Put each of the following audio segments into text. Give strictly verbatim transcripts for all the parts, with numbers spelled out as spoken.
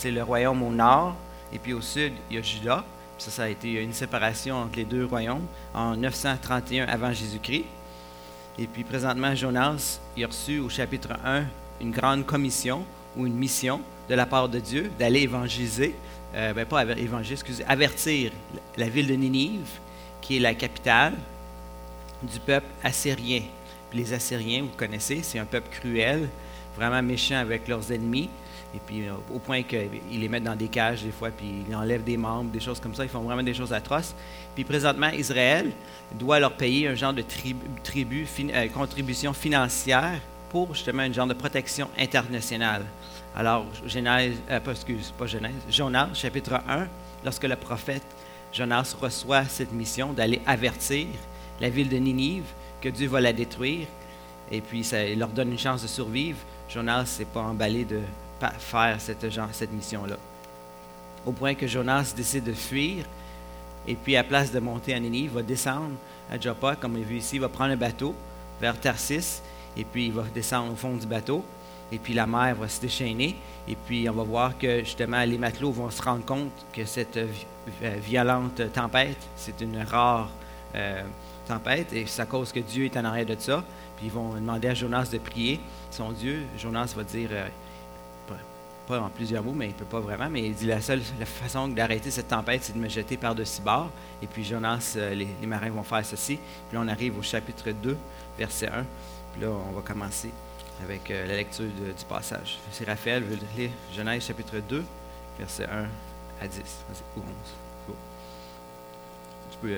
c'est le royaume au nord, et puis au sud, il y a Juda. Puis ça, ça a été une séparation entre les deux royaumes en neuf cent trente et un avant Jésus-Christ. Et puis présentement, Jonas, il a reçu au chapitre un une grande commission ou une mission de la part de Dieu d'aller évangéliser, euh, ben pas évangéliser, excusez, avertir la ville de Ninive, qui est la capitale du peuple assyrien. Puis les Assyriens, vous connaissez, c'est un peuple cruel, vraiment méchant avec leurs ennemis. Et puis, euh, au point qu'ils les mettent dans des cages des fois, puis ils enlèvent des membres, des choses comme ça. Ils font vraiment des choses atroces. Puis, présentement, Israël doit leur payer un genre de tribu, tribu fin, euh, contribution financière pour justement un genre de protection internationale. Alors, Genèse, euh, pas, excuse, pas Genèse, Jonas, chapitre un, lorsque le prophète Jonas reçoit cette mission d'aller avertir la ville de Ninive que Dieu va la détruire, et puis ça il leur donne une chance de survivre, Jonas ne s'est pas emballé de faire cette, genre, cette mission-là. Au point que Jonas décide de fuir, et puis à place de monter à Ninive, il va descendre à Joppa, comme on a vu ici, il va prendre un bateau vers Tarsis, et puis il va descendre au fond du bateau, et puis la mer va se déchaîner, et puis on va voir que justement les matelots vont se rendre compte que cette violente tempête, c'est une rare euh, tempête, et c'est à cause que Dieu est en arrière de ça, puis ils vont demander à Jonas de prier son Dieu. Jonas va dire, euh, pas en plusieurs mots, mais il ne peut pas vraiment, mais il dit la seule la façon d'arrêter cette tempête, c'est de me jeter par-dessus bord. Et puis Jonas, euh, les, les marins vont faire ceci. Puis là, on arrive au chapitre deux, verset un. Puis là, on va commencer avec euh, la lecture de, du passage. Si Raphaël veut lire Genèse chapitre deux, verset un à dix, ou onze. Go. Tu peux... Euh, ouais.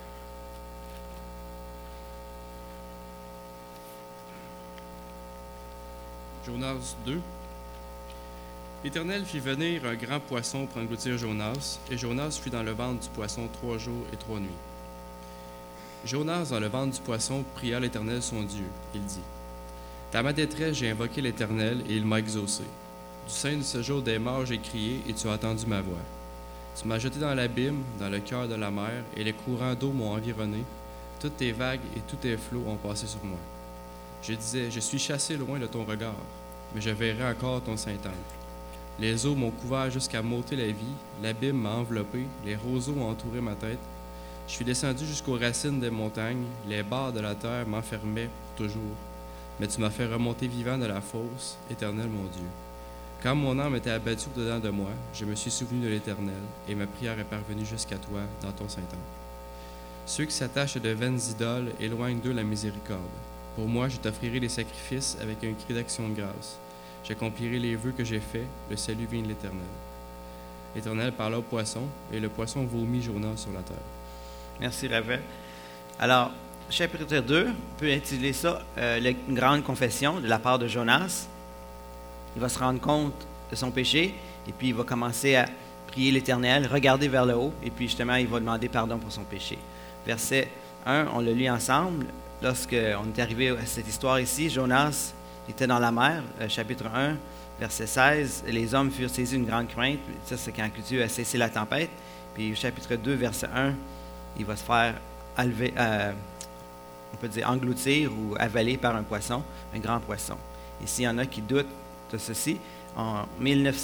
Jonas deux. L'Éternel fit venir un grand poisson pour engloutir Jonas, et Jonas fut dans le ventre du poisson trois jours et trois nuits. Jonas, dans le ventre du poisson, pria l'Éternel son Dieu. Il dit, « Dans ma détresse, j'ai invoqué l'Éternel, et il m'a exaucé. Du sein du séjour des morts, j'ai crié, et tu as entendu ma voix. Tu m'as jeté dans l'abîme, dans le cœur de la mer, et les courants d'eau m'ont environné. Toutes tes vagues et tous tes flots ont passé sur moi. Je disais, je suis chassé loin de ton regard, mais je verrai encore ton Saint-Temple. Les eaux m'ont couvert jusqu'à m'ôter la vie, l'abîme m'a enveloppé, les roseaux ont entouré ma tête. Je suis descendu jusqu'aux racines des montagnes, les barres de la terre m'enfermaient pour toujours. Mais tu m'as fait remonter vivant de la fosse, Éternel mon Dieu. Quand mon âme était abattue au-dedans de moi, je me suis souvenu de l'Éternel, et ma prière est parvenue jusqu'à toi dans ton Saint-Temple. Ceux qui s'attachent à de vaines idoles éloignent d'eux la miséricorde. Pour moi, je t'offrirai des sacrifices avec un cri d'action de grâce. J'accomplirai les vœux que j'ai faits, le salut vient de l'Éternel. L'Éternel parla au poisson, et le poisson vomit Jonas sur la terre. Merci, Ravel. Alors, chapitre deux, on peut intituler ça euh, « Une grande confession » de la part de Jonas. Il va se rendre compte de son péché, et puis il va commencer à prier l'Éternel, regarder vers le haut, et puis justement, il va demander pardon pour son péché. Verset un, on le lit ensemble. Lorsqu'on est arrivé à cette histoire ici, Jonas était dans la mer, euh, chapitre un, verset seize. Les hommes furent saisis d'une grande crainte. Ça, c'est quand Dieu a cessé la tempête. Puis, chapitre deux, verset un, il va se faire enlever, euh, on peut dire engloutir ou avaler par un poisson, un grand poisson. Et s'il y en a qui doutent de ceci, en dix-neuf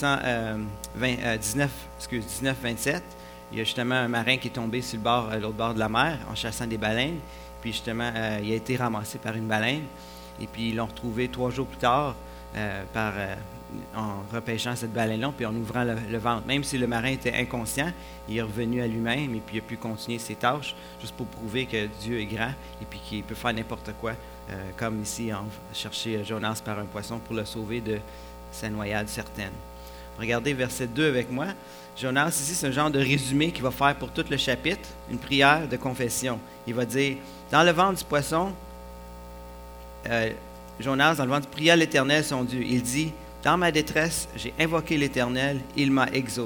vingt-sept, il y a justement un marin qui est tombé sur le bord, l'autre bord de la mer en chassant des baleines. Puis, justement, euh, il a été ramassé par une baleine. Et puis, ils l'ont retrouvé trois jours plus tard euh, par, euh, en repêchant cette baleine-là, puis en ouvrant le, le ventre. Même si le marin était inconscient, il est revenu à lui-même et puis il a pu continuer ses tâches, juste pour prouver que Dieu est grand et puis qu'il peut faire n'importe quoi, euh, comme ici, en chercher Jonas par un poisson pour le sauver de sa noyade certaine. Regardez verset deux avec moi. Jonas, ici, c'est un genre de résumé qu'il va faire pour tout le chapitre, une prière de confession. Il va dire, dans le ventre du poisson, Euh, Jonas, dans le ventre, pria l'Éternel son Dieu. Il dit, « Dans ma détresse, j'ai invoqué l'Éternel, il m'a exaucé. »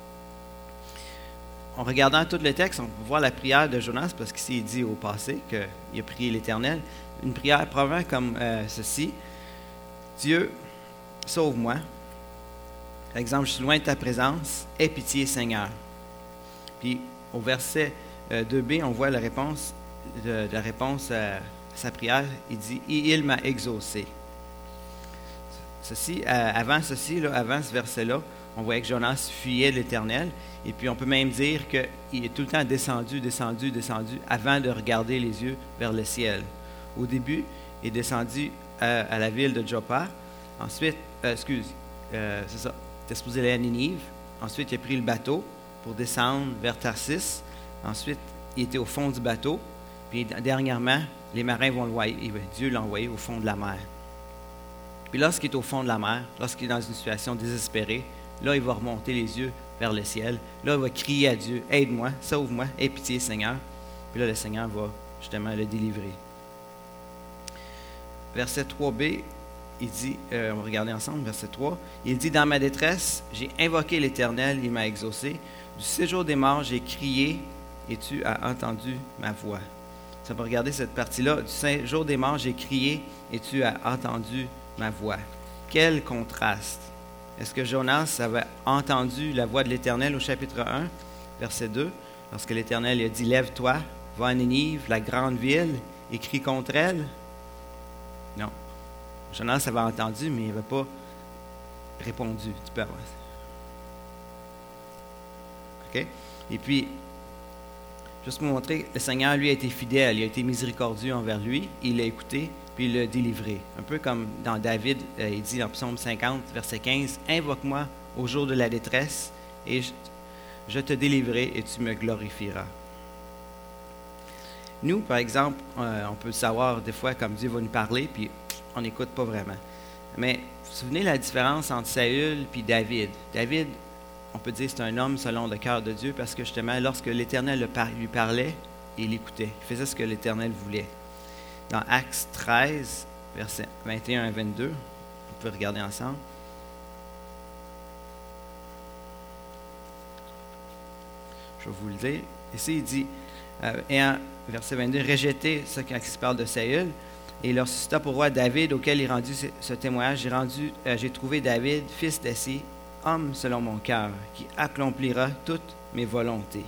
En regardant tout le texte, on peut voir la prière de Jonas, parce qu'ici, il dit au passé qu'il a prié l'Éternel. Une prière probablement comme euh, ceci. « Dieu, sauve-moi. » Par exemple, je suis loin de ta présence. « Aie pitié, Seigneur. » Puis, au verset euh, deux b, on voit la réponse, de, de la réponse à sa prière, il dit « Il m'a exaucé ». Ceci, euh, avant ceci, là, avant ce verset-là, on voyait que Jonas fuyait de l'Éternel. Et puis on peut même dire qu'il est tout le temps descendu, descendu, descendu, avant de regarder les yeux vers le ciel. Au début, il est descendu à, à la ville de Joppa. Ensuite, euh, excuse, euh, c'est ça, il était supposé aller à Ninive. Ensuite, il a pris le bateau pour descendre vers Tarsis. Ensuite, il était au fond du bateau. Puis dernièrement, les marins vont le envoyer, Dieu l'a envoyé au fond de la mer. Puis lorsqu'il est au fond de la mer, lorsqu'il est dans une situation désespérée, là, il va remonter les yeux vers le ciel. Là, il va crier à Dieu, « Aide-moi, sauve-moi, aie pitié, Seigneur. » Puis là, le Seigneur va justement le délivrer. Verset trois b, il dit, euh, on va regarder ensemble, verset trois, il dit, « Dans ma détresse, j'ai invoqué l'Éternel, il m'a exaucé. Du séjour des morts, j'ai crié, et tu as entendu ma voix. » Ça va regarder cette partie-là. « Du séjour des morts, j'ai crié, et tu as entendu ma voix. » Quel contraste! Est-ce que Jonas avait entendu la voix de l'Éternel au chapitre un, verset deux, lorsque l'Éternel a dit « Lève-toi, va à Ninive, la grande ville, et crie contre elle » ? Non. Jonas avait entendu, mais il n'avait pas répondu. Tu peux avancer. OK? Et puis, juste pour montrer, le Seigneur, lui, a été fidèle, il a été miséricordieux envers lui, il l'a écouté, puis il l'a délivré. Un peu comme dans David, euh, il dit en Psaume cinquante, verset quinze, « Invoque-moi au jour de la détresse, et je, je te délivrerai, et tu me glorifieras. » Nous, par exemple, euh, on peut savoir des fois comme Dieu va nous parler, puis on n'écoute pas vraiment. Mais vous vous souvenez la différence entre Saül et David? David, on peut dire c'est un homme selon le cœur de Dieu, parce que justement, lorsque l'Éternel lui parlait, il écoutait. Il faisait ce que l'Éternel voulait. Dans Actes treize, versets vingt et un à vingt-deux, on peut regarder ensemble. Je vais vous le dire. Ici, il dit, euh, et en verset vingt-deux, « Rejeté », ça quand il se parle de Saül, et il leur suscita pour roi David, auquel il rendit ce, ce témoignage, j'ai, rendu, euh, j'ai trouvé David, fils d'Essé, homme selon mon cœur, qui accomplira toutes mes volontés.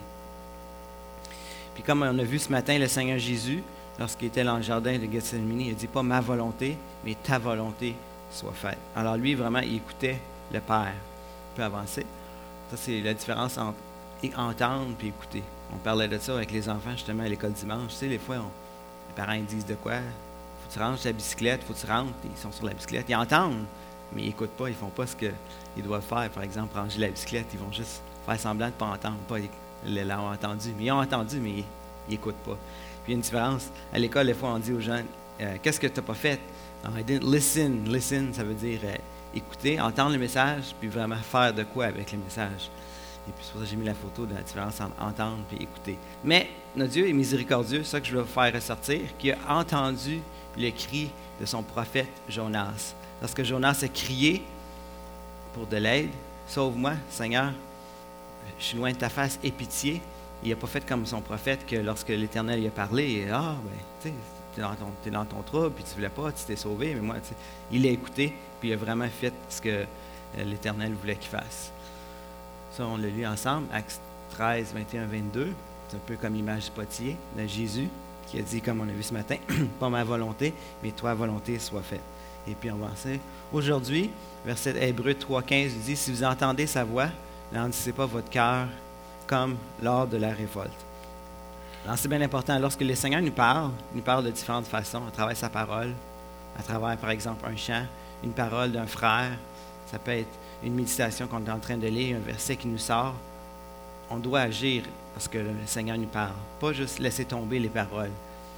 Puis comme on a vu ce matin, le Seigneur Jésus, lorsqu'il était dans le jardin de Gethsémani, il a dit pas ma volonté, mais ta volonté soit faite. Alors lui, vraiment, il écoutait le Père. On peut avancer. Ça, c'est la différence entre entendre et écouter. On parlait de ça avec les enfants, justement, à l'école dimanche. Tu sais, les fois, on, les parents ils disent de quoi? Faut que tu ranges ta bicyclette, faut que tu rentres. Ils sont sur la bicyclette. Ils entendent, mais ils n'écoutent pas. Ils ne font pas ce qu'ils doivent faire. Par exemple, ranger la bicyclette. Ils vont juste faire semblant de ne pas entendre. Pas ils l'ont entendu. Mais ils ont entendu, mais ils n'écoutent pas. Puis il y a une différence. À l'école, des fois, on dit aux jeunes, euh, qu'est-ce que tu n'as pas fait? Non, I didn't listen. Listen, ça veut dire euh, écouter, entendre le message, puis vraiment faire de quoi avec le message. Et puis c'est pour ça que j'ai mis la photo de la différence entre entendre et écouter. Mais notre Dieu est miséricordieux, c'est ça que je veux vous faire ressortir, qui a entendu le cri de son prophète Jonas. Lorsque Jonas a crié pour de l'aide, « Sauve-moi, Seigneur, je suis loin de ta face, aie pitié », il n'a pas fait comme son prophète que lorsque l'Éternel lui a parlé, « Ah, ben, tu sais, tu es dans ton, t'es dans ton trouble, puis tu ne voulais pas, tu t'es sauvé, mais moi, tu sais, il l'a écouté, puis il a vraiment fait ce que l'Éternel voulait qu'il fasse. » Ça, on l'a lu ensemble, Actes treize, vingt et un, vingt-deux. C'est un peu comme l'image du potier de Jésus qui a dit, comme on a vu ce matin, « Pas ma volonté, mais toi, volonté soit faite. » Et puis on va avancer. Aujourd'hui, verset Hébreux trois, quinze dit, « Si vous entendez sa voix, n'endurcissez pas votre cœur comme lors de la révolte. » Alors c'est bien important. Lorsque le Seigneur nous parle, il nous parle de différentes façons, à travers sa parole, à travers, par exemple, un chant, une parole d'un frère. Ça peut être une méditation qu'on est en train de lire, un verset qui nous sort. On doit agir parce que le Seigneur nous parle, pas juste laisser tomber les paroles.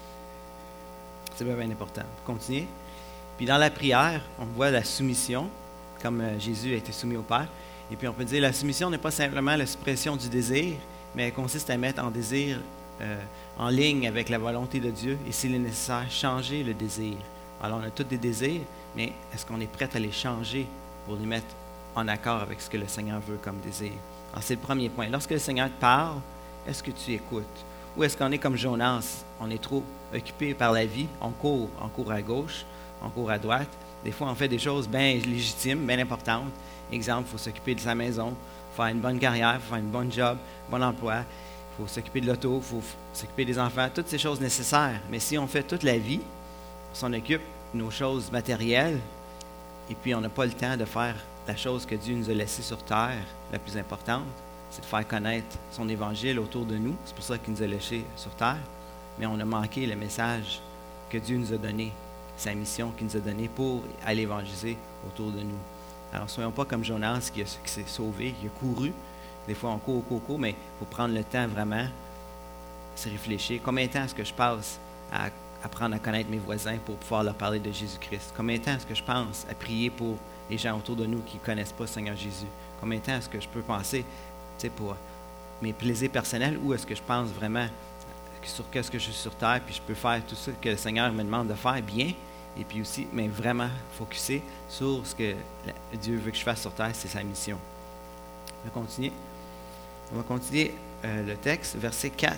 C'est bien, bien important. Continuez. Puis dans la prière, on voit la soumission, comme Jésus a été soumis au Père. Et puis on peut dire la soumission n'est pas simplement l'expression du désir, mais elle consiste à mettre en désir, euh, en ligne avec la volonté de Dieu, et s'il est nécessaire, changer le désir. Alors on a tous des désirs, mais est-ce qu'on est prêt à les changer pour les mettre en accord avec ce que le Seigneur veut comme désir? Alors c'est le premier point. Lorsque le Seigneur te parle, est-ce que tu écoutes? Ou est-ce qu'on est comme Jonas? On est trop occupé par la vie, on court, on court à gauche, on court à droite. Des fois, on fait des choses bien légitimes, bien importantes. Exemple, il faut s'occuper de sa maison, faire une bonne carrière, faire une bonne job, un bon emploi, il faut s'occuper de l'auto, il faut s'occuper des enfants, toutes ces choses nécessaires. Mais si on fait toute la vie, on s'en occupe de nos choses matérielles, et puis on n'a pas le temps de faire la chose que Dieu nous a laissée sur terre, la plus importante, c'est de faire connaître son évangile autour de nous. C'est pour ça qu'il nous a laissés sur terre. Mais on a manqué le message que Dieu nous a donné, sa mission qu'il nous a donnée pour aller évangéliser autour de nous. Alors, ne soyons pas comme Jonas qui, a, qui s'est sauvé, qui a couru. Des fois, on court, court, court, mais il faut prendre le temps vraiment, se réfléchir. Combien de temps est-ce que je passe à apprendre à connaître mes voisins pour pouvoir leur parler de Jésus-Christ? Combien de temps est-ce que je pense à prier pour les gens autour de nous qui ne connaissent pas le Seigneur Jésus? Combien de temps est-ce que je peux penser pour mes plaisirs personnels ou est-ce que je pense vraiment sur qu'est-ce que je suis sur terre puis je peux faire tout ça que le Seigneur me demande de faire bien et puis aussi, mais vraiment focusser sur ce que Dieu veut que je fasse sur terre, c'est sa mission. On va continuer. On va continuer euh, le texte, verset quatre.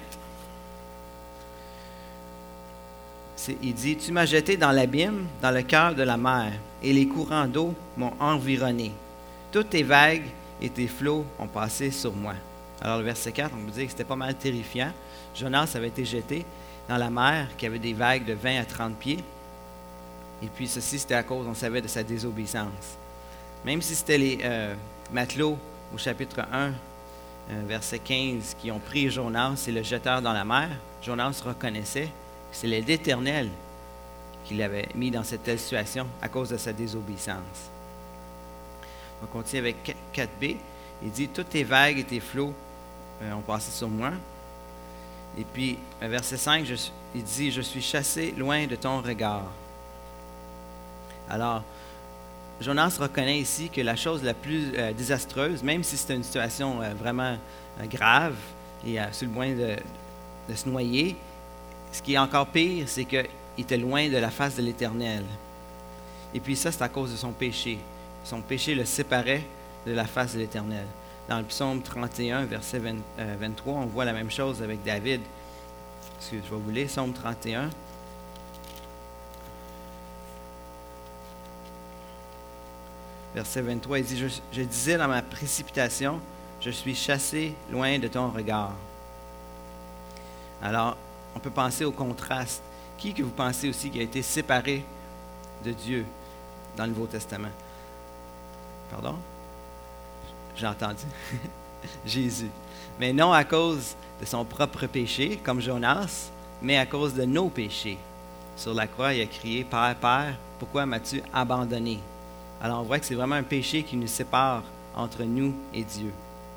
C'est, il dit, « Tu m'as jeté dans l'abîme, dans le cœur de la mer, et les courants d'eau m'ont environné. Toutes tes vagues et tes flots ont passé sur moi. » Alors, le verset quatre, on peut dire que c'était pas mal terrifiant. Jonas avait été jeté dans la mer qui avait des vagues de vingt à trente pieds. Et puis, ceci, c'était à cause, on savait, de sa désobéissance. Même si c'était les euh, matelots au chapitre un, euh, verset quinze, qui ont pris Jonas et le jetèrent dans la mer, Jonas reconnaissait que c'est l'Éternel qui l'avait mis dans cette telle situation à cause de sa désobéissance. On continue avec quatre b. Il dit, « Toutes tes vagues et tes flots euh, ont passé sur moi. » Et puis, verset cinq, je, il dit, « Je suis chassé loin de ton regard. » Alors, Jonas reconnaît ici que la chose la plus euh, désastreuse, même si c'était une situation euh, vraiment euh, grave et euh, sur le point de, de se noyer, ce qui est encore pire, c'est qu'il était loin de la face de l'Éternel. Et puis ça, c'est à cause de son péché. Son péché le séparait de la face de l'Éternel. Dans le psaume trente et un, verset vingt, euh, vingt-trois, on voit la même chose avec David. Excusez, je vais vous lire, psaume trente et un. Verset vingt-trois, il dit, je, je disais dans ma précipitation, je suis chassé loin de ton regard. Alors, on peut penser au contraste. Qui que vous pensez aussi qui a été séparé de Dieu dans le Nouveau Testament? Pardon? J'ai entendu. Jésus. Mais non à cause de son propre péché, comme Jonas, mais à cause de nos péchés. Sur la croix, il a crié, « Père, Père, pourquoi m'as-tu abandonné? » Alors, on voit que c'est vraiment un péché qui nous sépare entre nous et Dieu.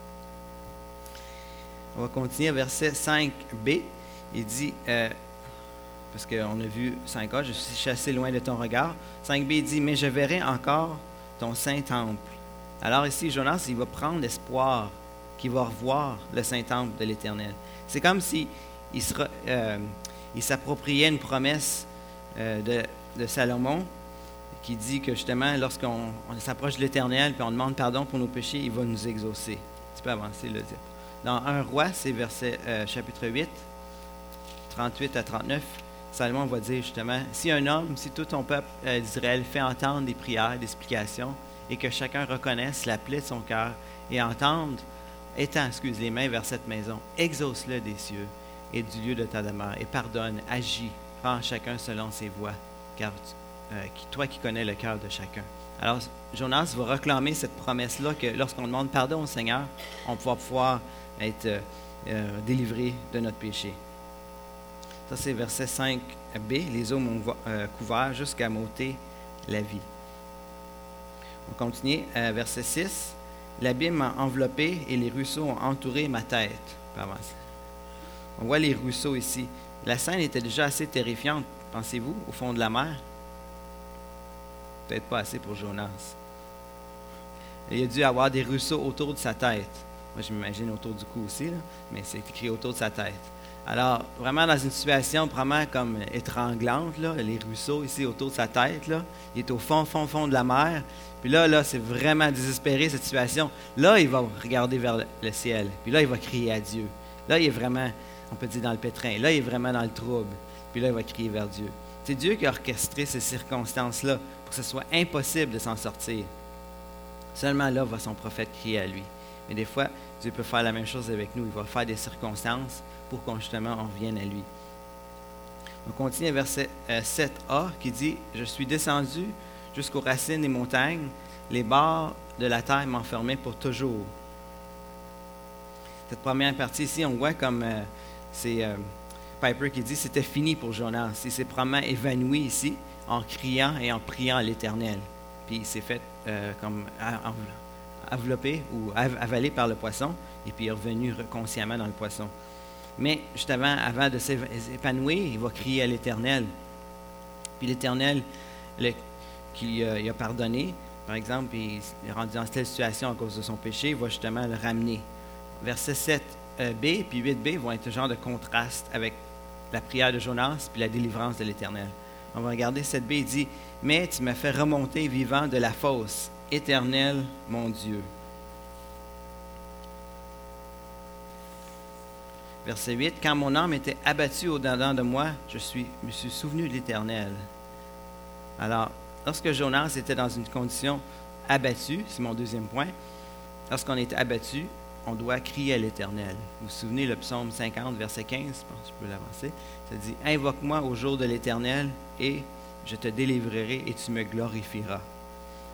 On va continuer à verset cinq b. Il dit, euh, parce qu'on a vu cinq a, « Je suis chassé loin de ton regard. » cinq b, il dit, « Mais je verrai encore ton saint temple. » Alors ici, Jonas, il va prendre l'espoir qu'il va revoir le saint temple de l'Éternel. C'est comme s'il il sera, euh, il s'appropriait une promesse euh, de, de Salomon qui dit que justement, lorsqu'on on s'approche de l'Éternel et on demande pardon pour nos péchés, il va nous exaucer. Tu peux avancer le dire. Dans un roi, c'est verset euh, chapitre huit, trente-huit à trente-neuf, Salomon va dire justement, si un homme, si tout ton peuple euh, d'Israël fait entendre des prières, des explications, et que chacun reconnaisse la plaie de son cœur et entende, étends, excuse, les mains vers cette maison, exauce-le des cieux et du lieu de ta demeure, et pardonne, agis, rends chacun selon ses voies, car euh, toi qui connais le cœur de chacun. Alors, Jonas va réclamer cette promesse-là que lorsqu'on demande pardon au Seigneur, on va pouvoir être euh, euh, délivré de notre péché. Ça, c'est verset cinq b. Les eaux m'ont euh, couvert jusqu'à m'ôter la vie. On continue, euh, verset six. L'abîme m'a enveloppé et les ruisseaux ont entouré ma tête. On voit les ruisseaux ici. La scène était déjà assez terrifiante, pensez-vous, au fond de la mer? Peut-être pas assez pour Jonas. Il a dû avoir des ruisseaux autour de sa tête. Moi, je m'imagine autour du cou aussi, là, mais c'est écrit autour de sa tête. Alors, vraiment dans une situation vraiment comme étranglante, là, les ruisseaux ici autour de sa tête, là, il est au fond, fond, fond de la mer. Puis là, là, c'est vraiment désespéré cette situation. Là, il va regarder vers le ciel. Puis là, il va crier à Dieu. Là, il est vraiment, on peut dire, dans le pétrin. Là, il est vraiment dans le trouble. Puis là, il va crier vers Dieu. C'est Dieu qui a orchestré ces circonstances-là pour que ce soit impossible de s'en sortir. Seulement là va son prophète crier à lui. Mais des fois, Dieu peut faire la même chose avec nous. Il va faire des circonstances pour qu'on justement on revienne à lui. On continue à verset euh, sept a qui dit « Je suis descendu jusqu'aux racines des montagnes, les barres de la terre m'enfermaient pour toujours. Cette première partie ici, on voit comme euh, c'est euh, Piper qui dit que c'était fini pour Jonas. Il s'est probablement évanoui ici en criant et en priant à l'Éternel. Puis il s'est fait euh, comme enveloppé ou avalé par le poisson, et puis il est revenu consciemment dans le poisson. Mais justement, avant de s'épanouir, il va crier à l'Éternel. Puis l'Éternel, le, qui euh, il a pardonné, par exemple, il est rendu dans telle situation à cause de son péché, il va justement le ramener. Versets sept b puis huit b vont être un genre de contraste avec la prière de Jonas puis la délivrance de l'Éternel. On va regarder sept b, il dit « Mais tu m'as fait remonter vivant de la fosse, Éternel, mon Dieu. » Verset huit, « Quand mon âme était abattue au-dedans de moi, je suis, me suis souvenu de l'Éternel. » Alors, lorsque Jonas était dans une condition abattue, c'est mon deuxième point, lorsqu'on est abattu, on doit crier à l'Éternel. Vous vous souvenez, le psaume cinquante, verset quinze, je pense que je peux l'avancer, ça dit « Invoque-moi au jour de l'Éternel, et je te délivrerai, et tu me glorifieras. Euh, »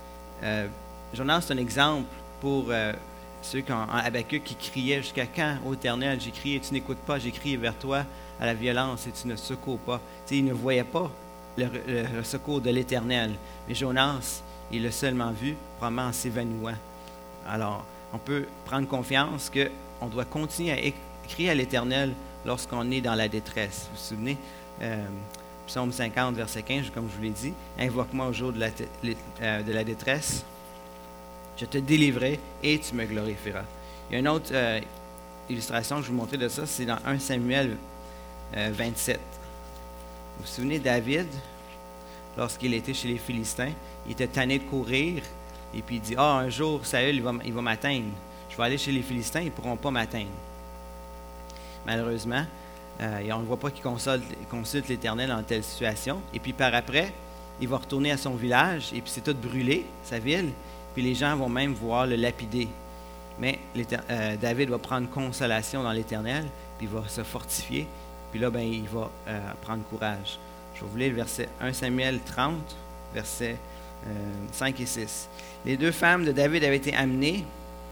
Jonas, c'est un exemple pour euh, ceux qui ont, en Habakkuk qui criaient « Jusqu'à quand, ô Éternel, j'ai crié, tu n'écoutes pas, j'ai crié vers toi à la violence, et tu ne secours pas. » Tu sais, ils ne voyaient pas le, le, le secours de l'Éternel. Mais Jonas, il l'a seulement vu, probablement en s'évanouant. Alors, on peut prendre confiance qu'on doit continuer à crier à l'Éternel lorsqu'on est dans la détresse. Vous vous souvenez, euh, psaume cinquante, verset quinze, comme je vous l'ai dit, « Invoque-moi au jour de la, euh, de la détresse, je te délivrerai et tu me glorifieras. » Il y a une autre euh, illustration que je vais vous montrer de ça, c'est dans premier Samuel euh, vingt-sept. Vous vous souvenez, David, lorsqu'il était chez les Philistins, il était tanné de courir, et puis il dit, « Ah, un jour, Saül, il va, il va m'atteindre. Je vais aller chez les Philistins, ils ne pourront pas m'atteindre. » Malheureusement, euh, on ne voit pas qu'il consulte, consulte l'Éternel dans telle situation. Et puis par après, il va retourner à son village, et puis c'est tout brûlé, sa ville, puis les gens vont même vouloir le lapider. Mais euh, David va prendre consolation dans l'Éternel, puis il va se fortifier, puis là, ben, il va euh, prendre courage. Je vais vous lire le verset premier Samuel trente, versets euh, cinq et six. Les deux femmes de David avaient été amenées.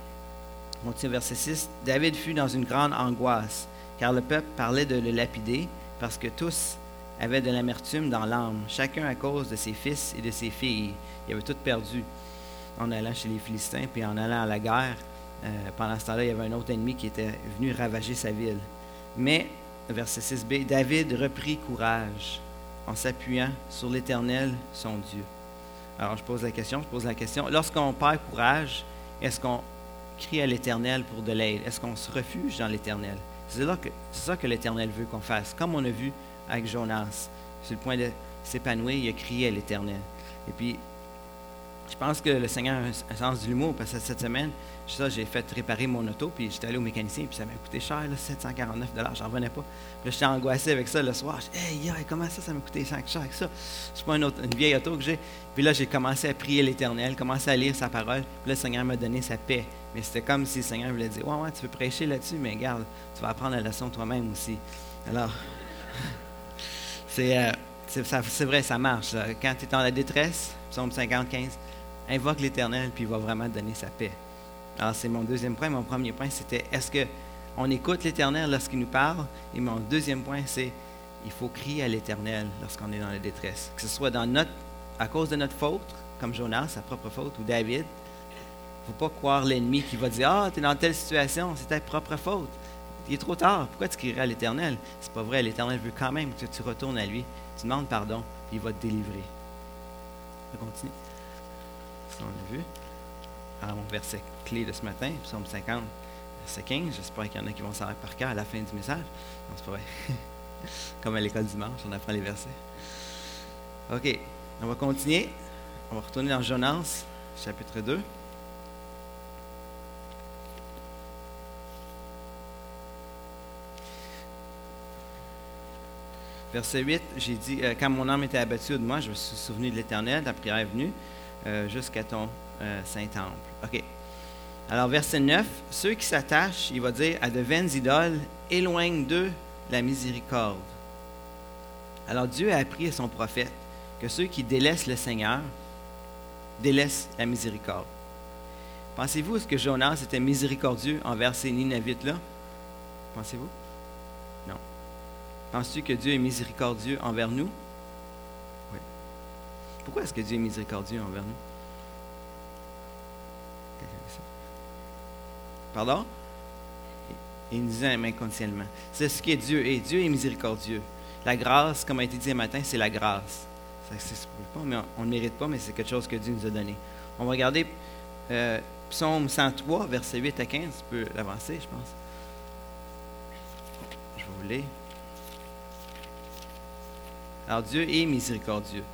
On tient verset six. David fut dans une grande angoisse, car le peuple parlait de le lapider, parce que tous avaient de l'amertume dans l'âme, chacun à cause de ses fils et de ses filles. Ils avaient tout perdu en allant chez les Philistins, puis en allant à la guerre. Euh, pendant ce temps-là, il y avait un autre ennemi qui était venu ravager sa ville. Mais, verset six b, David reprit courage en s'appuyant sur l'Éternel, son Dieu. Alors, je pose la question, je pose la question. Lorsqu'on perd courage, est-ce qu'on crie à l'Éternel pour de l'aide? Est-ce qu'on se refuge dans l'Éternel? C'est, là que, c'est ça que l'Éternel veut qu'on fasse. Comme on a vu avec Jonas, sur le point de s'épanouir, il a crié à l'Éternel. Et puis, je pense que le Seigneur a un sens de l'humour, parce que cette semaine, ça, j'ai fait réparer mon auto, puis j'étais allé au mécanicien, puis ça m'a coûté cher, là, sept cent quarante-neuf dollars, j'en revenais pas. Puis là, j'étais angoissé avec ça le soir. Je dis, hey, yeah, comment ça, ça m'a coûté cher que ça? C'est pas une, autre, une vieille auto que j'ai. Puis là, j'ai commencé à prier l'Éternel, commencé à lire sa parole, puis là, le Seigneur m'a donné sa paix. Mais c'était comme si le Seigneur voulait dire, ouais, ouais, tu veux prêcher là-dessus, mais regarde, tu vas apprendre la leçon toi-même aussi. Alors, c'est, euh, c'est, ça, c'est vrai, ça marche. Là. Quand tu es dans la détresse, psaume cinquante, quinze, invoque l'Éternel, puis il va vraiment te donner sa paix. Alors, c'est mon deuxième point. Mon premier point, c'était, est-ce qu'on écoute l'Éternel lorsqu'il nous parle? Et mon deuxième point, c'est, il faut crier à l'Éternel lorsqu'on est dans la détresse. Que ce soit dans notre, à cause de notre faute, comme Jonas, sa propre faute, ou David. Il ne faut pas croire l'ennemi qui va dire, ah, tu es dans telle situation, c'est ta propre faute. Il est trop tard. Pourquoi tu crierais à l'Éternel? C'est pas vrai. L'Éternel veut quand même que tu retournes à lui. Tu demandes pardon, puis il va te délivrer. On continue. Ça, on a vu. Alors, mon verset clé de ce matin, psaume cinquante, verset quinze. J'espère qu'il y en a qui vont savoir par cœur à la fin du message. Non, c'est pas vrai. Comme à l'école dimanche, on apprend les versets. OK. On va continuer. On va retourner dans Jonas, chapitre deux. Verset huit, j'ai dit, euh, quand mon âme était abattue de moi, je me suis souvenu de l'Éternel, ta prière est venue, euh, jusqu'à ton euh, Saint-Temple. OK. Alors, verset neuf, ceux qui s'attachent, il va dire, à de vaines idoles, éloignent d'eux la miséricorde. Alors, Dieu a appris à son prophète que ceux qui délaissent le Seigneur, délaisse la miséricorde. Pensez-vous est-ce que Jonas était miséricordieux envers ces Ninavites-là? Pensez-vous? Non. Penses-tu que Dieu est miséricordieux envers nous? Oui. Pourquoi est-ce que Dieu est miséricordieux envers nous? Pardon? Il nous aime inconditionnellement. C'est ce que Dieu est. Dieu est miséricordieux. La grâce, comme a été dit ce matin, c'est la grâce. Ça ne s'explique pas, mais on ne mérite pas, mais c'est quelque chose que Dieu nous a donné. On va regarder euh, Psaume cent trois, versets huit à quinze. Tu peux l'avancer, je pense. Je vais vous lire. Alors, Dieu est miséricordieux.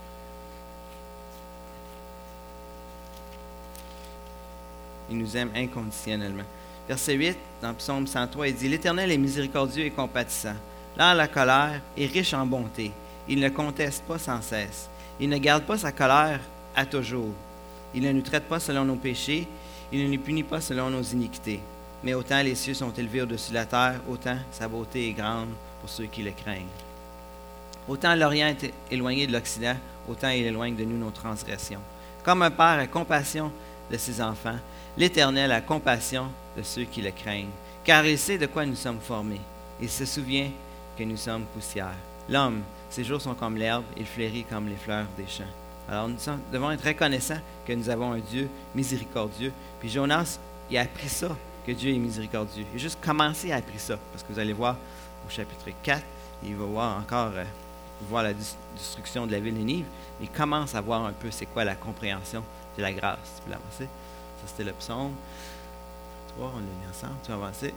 Il nous aime inconditionnellement. Verset huit, dans Psaume cent trois, il dit « L'Éternel est miséricordieux et compatissant, lent à la colère et riche en bonté. Il ne conteste pas sans cesse. Il ne garde pas sa colère à toujours. Il ne nous traite pas selon nos péchés. Il ne nous punit pas selon nos iniquités. Mais autant les cieux sont élevés au-dessus de la terre, autant sa beauté est grande pour ceux qui le craignent. Autant l'Orient est éloigné de l'Occident, autant il éloigne de nous nos transgressions. Comme un père a compassion de ses enfants, l'Éternel a compassion de ceux qui le craignent, car il sait de quoi nous sommes formés. Il se souvient que nous sommes poussière. L'homme, ses jours sont comme l'herbe, il fleurit comme les fleurs des champs. Alors nous sommes, devons être reconnaissants que nous avons un Dieu miséricordieux. Puis Jonas, il a appris ça, que Dieu est miséricordieux. Il a juste commencé à apprendre ça, parce que vous allez voir au chapitre quatre, il va voir encore euh, voir la destruction de la ville de Ninive. Il commence à voir un peu c'est quoi la compréhension de la grâce. Tu peux l'avancer? Ça, c'était le psaume trois, on l'a mis ensemble. Tu peux avancer?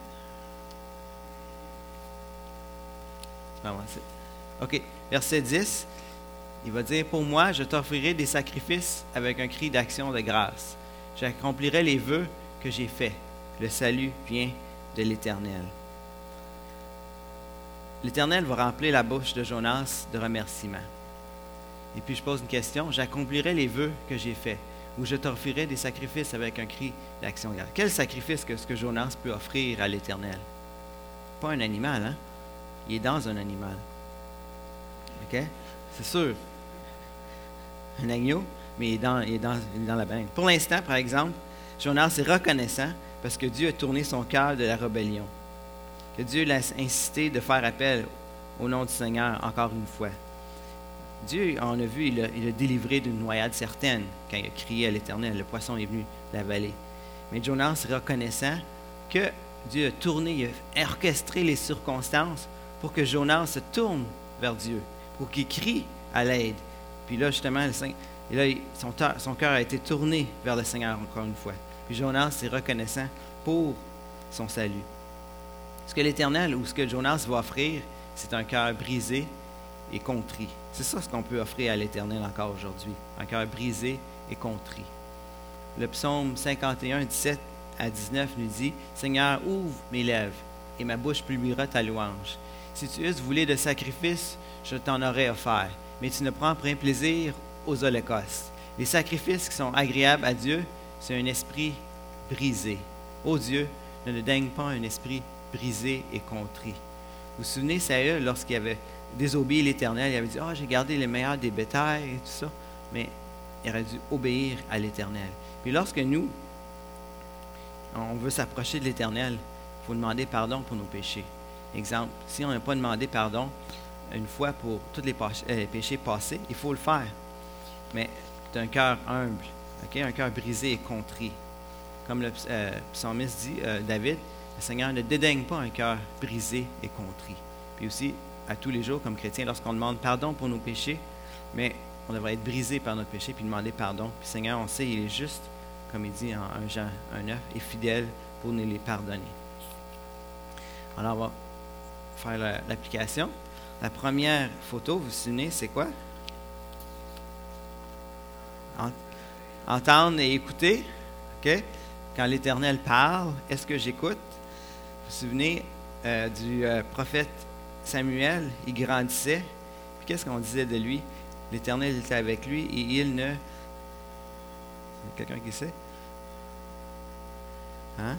Tu peux avancer. OK. Verset dix, il va dire « Pour moi, je t'offrirai des sacrifices avec un cri d'action de grâce. J'accomplirai les vœux que j'ai faits. Le salut vient de l'Éternel. » L'Éternel va remplir la bouche de Jonas de remerciements. Et puis je pose une question, « J'accomplirai les vœux que j'ai faits. » Ou je t'offrirai des sacrifices avec un cri d'action de grâce. Quel sacrifice que ce que Jonas peut offrir à l'Éternel? Pas un animal, hein? Il est dans un animal. OK? C'est sûr. Un agneau, mais il est dans, il est dans, il est dans la benne. Pour l'instant, par exemple, Jonas est reconnaissant parce que Dieu a tourné son cœur de la rébellion. Que Dieu l'a incité de faire appel au nom du Seigneur encore une fois. Dieu, on a vu, il a, il a délivré d'une noyade certaine quand il a crié à l'Éternel. Le poisson est venu l'avaler. Mais Jonas est reconnaissant que Dieu a tourné, il a orchestré les circonstances pour que Jonas se tourne vers Dieu, pour qu'il crie à l'aide. Puis là, justement, le Seigneur, et là, son, son cœur a été tourné vers le Seigneur encore une fois. Puis Jonas est reconnaissant pour son salut. Ce que l'Éternel ou ce que Jonas va offrir, c'est un cœur brisé et contrit. C'est ça ce qu'on peut offrir à l'Éternel encore aujourd'hui. Un cœur brisé et contrit. Le psaume cinquante et un, dix-sept à dix-neuf nous dit « Seigneur, ouvre mes lèvres, et ma bouche publiera ta louange. Si tu eusses voulu de sacrifices, je t'en aurais offert, mais tu ne prends point plaisir aux holocaustes. Les sacrifices qui sont agréables à Dieu, c'est un esprit brisé. Ô Dieu, ne daigne pas un esprit brisé et contrit. » Vous vous souvenez, Saül, lorsqu'il avait désobéi l'Éternel, il avait dit « Ah, oh, j'ai gardé les meilleurs des bétails et tout ça. » Mais il aurait dû obéir à l'Éternel. Puis lorsque nous, on veut s'approcher de l'Éternel, il faut demander pardon pour nos péchés. Exemple, si on n'a pas demandé pardon une fois pour tous les péchés passés, il faut le faire. Mais d'un cœur humble, okay? Un cœur brisé et contrit. Comme le euh, psalmiste dit, euh, David, le Seigneur ne dédaigne pas un cœur brisé et contrit. Puis aussi, à tous les jours, comme chrétiens, lorsqu'on demande pardon pour nos péchés, mais on devrait être brisé par notre péché puis demander pardon. Puis Seigneur, on sait, il est juste, comme il dit en un Jean un neuf, et fidèle pour nous les pardonner. Alors, on va faire la, l'application. La première photo, vous vous souvenez, c'est quoi? Entendre et écouter. OK? Quand l'Éternel parle, est-ce que j'écoute? Vous vous souvenez euh, du euh, prophète Samuel, il grandissait. Puis qu'est-ce qu'on disait de lui? L'Éternel était avec lui et il ne... Quelqu'un qui sait? Hein?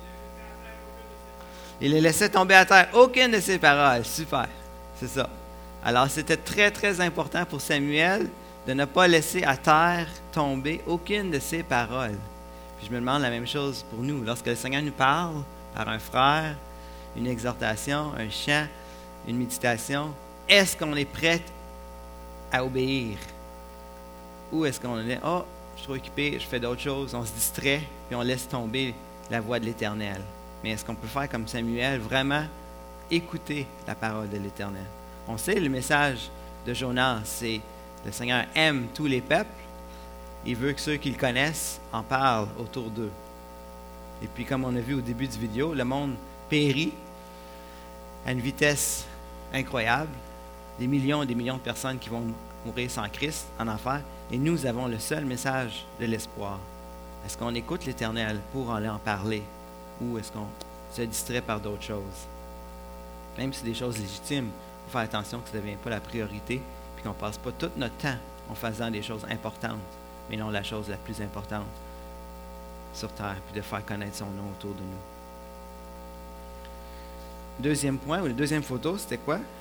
Il ne laissait tomber à terre aucune de ses paroles. Super. C'est ça. Alors, c'était très, très important pour Samuel de ne pas laisser à terre tomber aucune de ses paroles. Puis je me demande la même chose pour nous. Lorsque le Seigneur nous parle par un frère, une exhortation, un chant, une méditation, est-ce qu'on est prêt à obéir? Ou est-ce qu'on est, oh, je suis trop occupé, je fais d'autres choses, on se distrait, puis on laisse tomber la voix de l'Éternel. Mais est-ce qu'on peut faire comme Samuel, vraiment écouter la parole de l'Éternel? On sait le message de Jonas, c'est le Seigneur aime tous les peuples, il veut que ceux qui le connaissent en parlent autour d'eux. Et puis comme on a vu au début du vidéo, le monde périt à une vitesse incroyable, des millions et des millions de personnes qui vont mourir sans Christ en enfer, et nous avons le seul message de l'espoir. Est-ce qu'on écoute l'Éternel pour aller en parler, ou est-ce qu'on se distrait par d'autres choses? Même si c'est des choses légitimes, il faut faire attention que ça ne devienne pas la priorité, puis qu'on ne passe pas tout notre temps en faisant des choses importantes, mais non la chose la plus importante sur terre, puis de faire connaître son nom autour de nous. Deuxième point, ou la deuxième photo, c'était quoi? Vous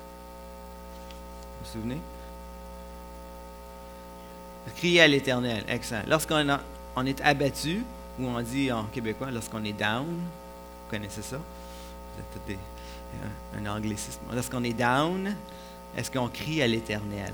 vous souvenez? Crier à l'Éternel, excellent. Lorsqu'on a, on est abattu, ou on dit en québécois, lorsqu'on est down, vous connaissez ça? Vous êtes tous des, un, un anglicisme. Lorsqu'on est down, est-ce qu'on crie à l'Éternel?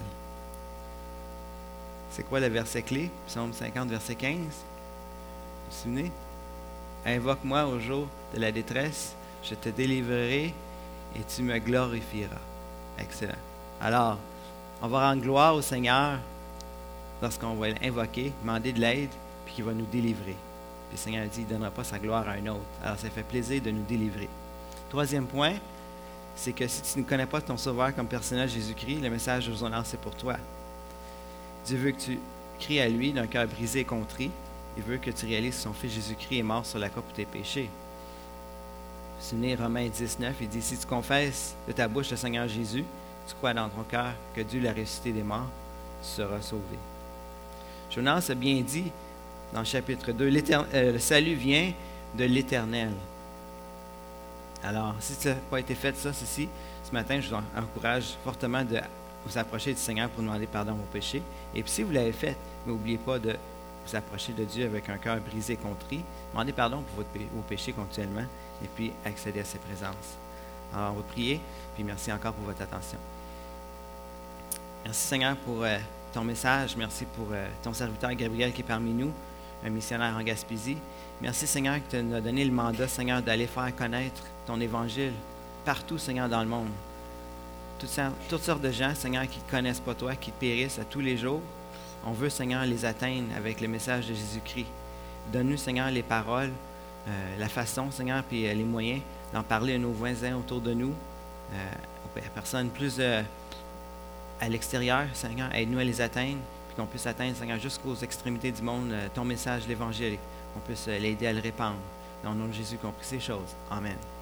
C'est quoi le verset clé? Psaume cinquante, verset quinze. Vous vous souvenez? Invoque-moi au jour de la détresse, je te délivrerai et tu me glorifieras. Excellent. Alors, on va rendre gloire au Seigneur lorsqu'on va l'invoquer, demander de l'aide, puis qu'il va nous délivrer. Puis le Seigneur dit, il ne donnera pas sa gloire à un autre. Alors, ça fait plaisir de nous délivrer. Troisième point, c'est que si tu ne connais pas ton Sauveur comme personnage Jésus-Christ, le message de Jonas, c'est pour toi. Dieu veut que tu cries à lui d'un cœur brisé et contrit. Il veut que tu réalises que son Fils Jésus-Christ est mort sur la croix pour tes péchés. Vous vous souvenez, Romains dix, neuf, il dit, si tu confesses de ta bouche le Seigneur Jésus, tu crois dans ton cœur que Dieu l'a ressuscité des morts, tu seras sauvé. Jonas a bien dit dans le chapitre deux, euh, le salut vient de l'Éternel. Alors, si ça n'a pas été fait, ça, ceci, ce matin, je vous encourage fortement de vous approcher du Seigneur pour demander pardon à vos péchés. Et puis, si vous l'avez fait, n'oubliez pas de vous approcher de Dieu avec un cœur brisé et contrit. Demandez pardon pour votre, vos péchés continuellement et puis accéder à ses présences. Alors, on va prier, puis merci encore pour votre attention. Merci Seigneur pour euh, ton message. Merci pour euh, ton serviteur Gabriel qui est parmi nous, un missionnaire en Gaspésie. Merci Seigneur que tu nous as donné le mandat, Seigneur, d'aller faire connaître ton évangile partout, Seigneur, dans le monde. Toutes, toutes sortes de gens, Seigneur, qui ne connaissent pas toi, qui périssent à tous les jours. On veut, Seigneur, les atteindre avec le message de Jésus-Christ. Donne-nous, Seigneur, les paroles, euh, la façon, Seigneur, puis euh, les moyens d'en parler à nos voisins autour de nous, euh, aux personnes plus euh, à l'extérieur, Seigneur. Aide-nous à les atteindre, puis qu'on puisse atteindre, Seigneur, jusqu'aux extrémités du monde, euh, ton message, l'Évangile, qu'on puisse euh, l'aider à le répandre. Dans le nom de Jésus, qu'on prie ces choses. Amen.